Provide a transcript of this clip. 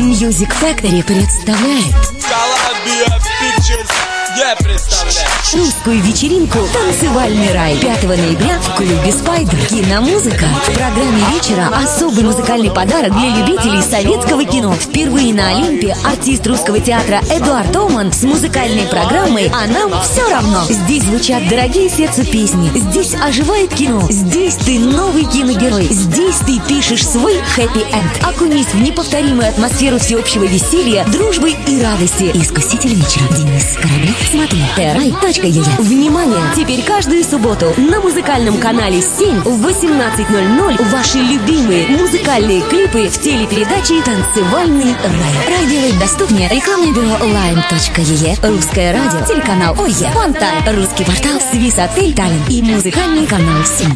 Music Factory представляет русскую вечеринку «Танцевальный рай» 5 ноября в клубе «Спайдер». Киномузыка. В программе вечера особый музыкальный подарок для любителей советского кино. Впервые на Олимпе артист русского театра Эдуард Оман с музыкальной программой «А нам все равно». Здесь звучат дорогие сердцу песни. Здесь оживает кино. Здесь ты новый киногерой. Здесь ты пишешь свой хэппи-энд. Окунись в неповторимую атмосферу всеобщего веселья, дружбы и радости. Искуситель вечера Денис Кораблев. Смотри trai.ee. Внимание! Теперь каждую субботу на музыкальном канале 7 в 18:00 ваши любимые музыкальные клипы в телепередаче «Танцевальный рай». Радио доступнее. Рекламное бюро lime.ee, Русское радио, телеканал ОЕ, Фонтан, русский портал, Свис Отель Таллин и музыкальный канал 7.